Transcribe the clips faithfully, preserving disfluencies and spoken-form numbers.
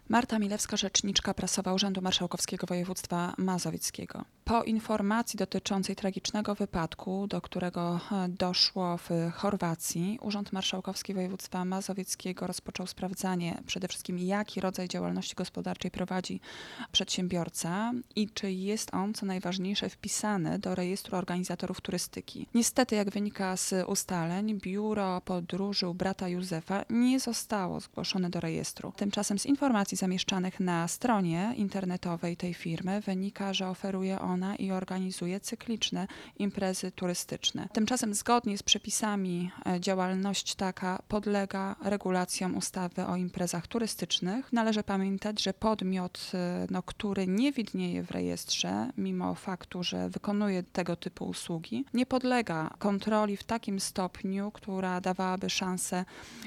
Marta Milewska, rzeczniczka prasowa Urzędu Marszałkowskiego Województwa Mazowieckiego. Po informacji dotyczącej tragicznego wypadku, do którego doszło w Chorwacji, Urząd Marszałkowski Województwa Mazowieckiego rozpoczął sprawdzanie przede wszystkim, jaki rodzaj działalności gospodarczej prowadzi przedsiębiorca i czy jest on, co najważniejsze, wpisany do rejestru organizatorów turystyki. Niestety, jak wynika z ustaleń, biuro podróży u brata Józefa nie zostało zgłoszone do rejestru. Tymczasem z informacji zamieszczanych na stronie internetowej tej firmy wynika, że oferuje ona i organizuje cykliczne imprezy turystyczne. Tymczasem zgodnie z przepisami działalność taka podlega regulacjom ustawy o imprezach turystycznych. Należy pamiętać, że podmiot, no, który nie widnieje w rejestrze, mimo faktu, że wykonuje tego typu usługi, nie podlega kontroli w takim stopniu, która dawałaby szansę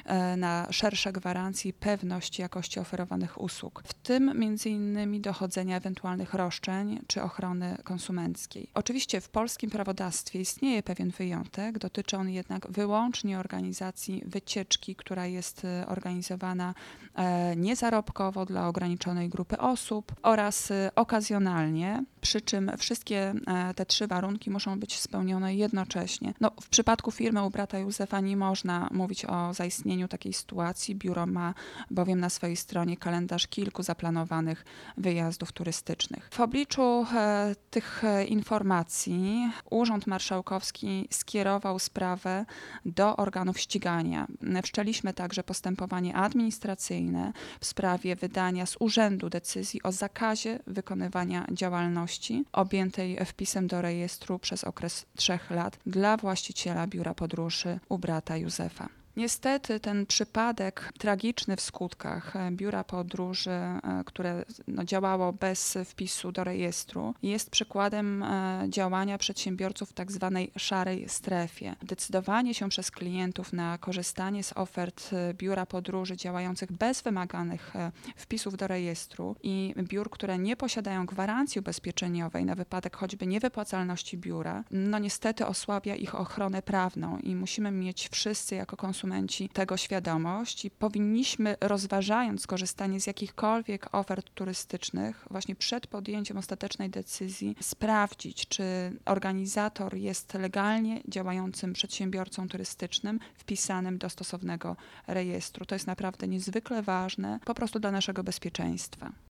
na szersze gwarancje i pewność jakości oferowanych usług, w tym między innymi dochodzenia ewentualnych roszczeń czy ochrony konsumenckiej. Oczywiście w polskim prawodawstwie istnieje pewien wyjątek, dotyczy on jednak wyłącznie organizacji wycieczki, która jest organizowana niezarobkowo dla ograniczonej grupy osób oraz okazjonalnie, przy czym wszystkie te trzy warunki muszą być spełnione jednocześnie. No, w przypadku firmy u brata Józefa nie można mówić o zaistnieniu takiej sytuacji. Biuro ma bowiem na swojej stronie kalendarz kilku zaplanowanych wyjazdów turystycznych. W obliczu e, tych informacji Urząd Marszałkowski skierował sprawę do organów ścigania. Wszczęliśmy także postępowanie administracyjne w sprawie wydania z urzędu decyzji o zakazie wykonywania działalności objętej wpisem do rejestru przez okres trzech lat dla właściciela biura podróży u brata Józefa. Niestety ten przypadek tragiczny w skutkach biura podróży, które no, działało bez wpisu do rejestru, jest przykładem działania przedsiębiorców w tak zwanej szarej strefie. Decydowanie się przez klientów na korzystanie z ofert biura podróży działających bez wymaganych wpisów do rejestru i biur, które nie posiadają gwarancji ubezpieczeniowej na wypadek choćby niewypłacalności biura, no niestety osłabia ich ochronę prawną i musimy mieć wszyscy jako konsumenci tego świadomość i powinniśmy, rozważając korzystanie z jakichkolwiek ofert turystycznych, właśnie przed podjęciem ostatecznej decyzji sprawdzić, czy organizator jest legalnie działającym przedsiębiorcą turystycznym wpisanym do stosownego rejestru. To jest naprawdę niezwykle ważne, po prostu dla naszego bezpieczeństwa.